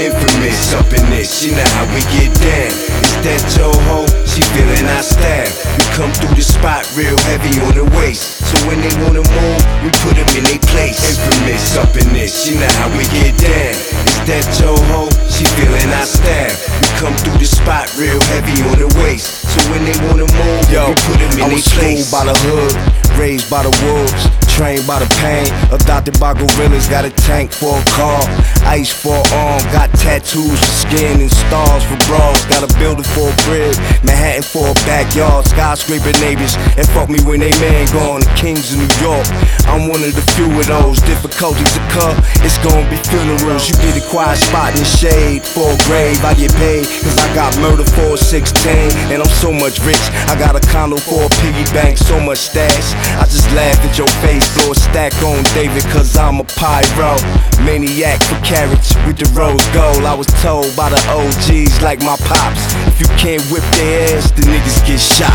Infamous up in this, you know how we get down. Is that your hoe? She feeling our style. We come through the spot real heavy on the waist, so when they wanna move, we put them in their place. Infamous up in this, you know how we get down. Is that your hoe? She feeling our style. We come through the spot real heavy on the waist, so when they wanna move, we put them in their place. I was schooled by the hood, raised by the wolves, trained by the pain, adopted by gorillas. Got a tank for a car, ice for an arm, got tattoos for skin and stars for bras. Got a building for a crib, Manhattan for a backyard, skyscraper neighbors that fuck me when they man gone. The kings of New York, I'm one of the few of those. Difficulties occur, it's gonna be funerals. You get a quiet spot in the shade for a grave. I get paid cause I got murder for a 16, and I'm so much rich. I got a condo for a piggy bank, so much stash. I just laugh at your face, blow a stack on David cause I'm a pyro maniac for carrots with the rose gold. I was told by the OGs like my pops, if you can't whip their ass, the niggas get shot.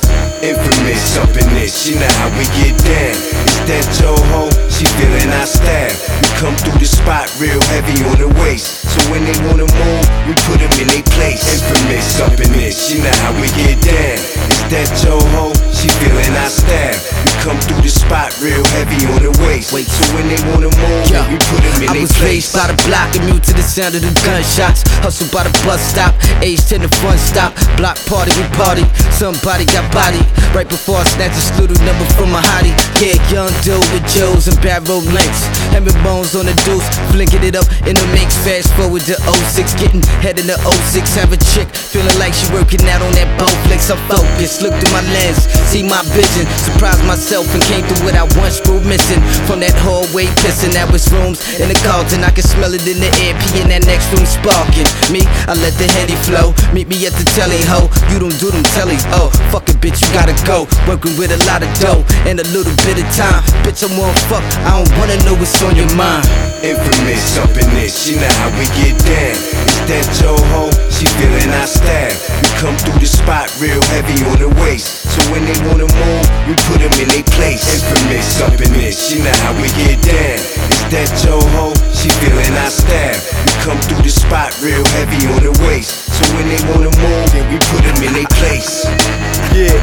Infamous up in this, you know how we get down. Is that your hoe? She feeling our style. We come through the spot real heavy on the waist, so when they wanna move, we put them in their place. Infamous up in this, you know how we get down. Is that your hoe? She feeling our style. We come through the spot real heavy on the waist, so when they wanna move, we put them in their place. I was raised by the block, immune to the sound of the gunshots. Hustle by the bus stop, age 10 the front stop. Block party, we party, somebody got body. Right before I snatch a little number from a hottie. Yeah, young dude with Joes and barrel lengths, having bones on the deuce, flinking it up in the mix. Fast forward to 06, getting head in the 06. Have a chick feeling like she working out on that Bowflex. I'm focused, look through my lens, see my vision, surprised myself and came through what I once grew missing. From that hallway pissing, that was rooms in the Carlton. I can smell it in the air, pee in that next room sparking. Me, I let the Henny flow, meet me at the telly ho. You don't do them tellies, oh fuck it bitch, you gotta go. Working with a lot of dough and a little bit of time. Bitch, I wanna fuck, I don't wanna know what's on your mind. Infamous up in this, you know how we get down. Is that your hoe? She feeling our style. We come through the spot real heavy on the waist, so when they wanna move, we put them in their place. Infamous up in this, you know how we get down. Is that your hoe? She feeling our style. We come through the spot real heavy on the waist, so when they wanna move, we put them in their place. Yeah,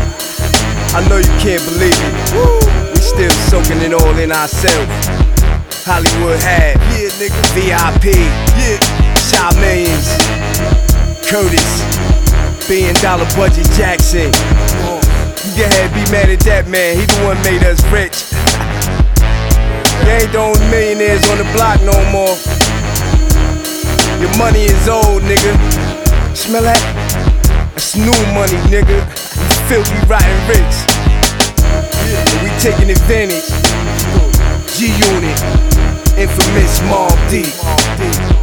I know you can't believe it. Woo. We still soaking it all in ourselves. Hollywood Hab, yeah, nigga. VIP, yeah. Shot Millions, Curtis, $1 billion budget Jackson. You can have be mad at that man, he the one made us rich. They ain't the only millionaires on the block no more. Your money is old, nigga. Smell that? That's new money, nigga. You filthy, rotten rich. And we taking advantage. G-Unit, infamous Mobb Deep.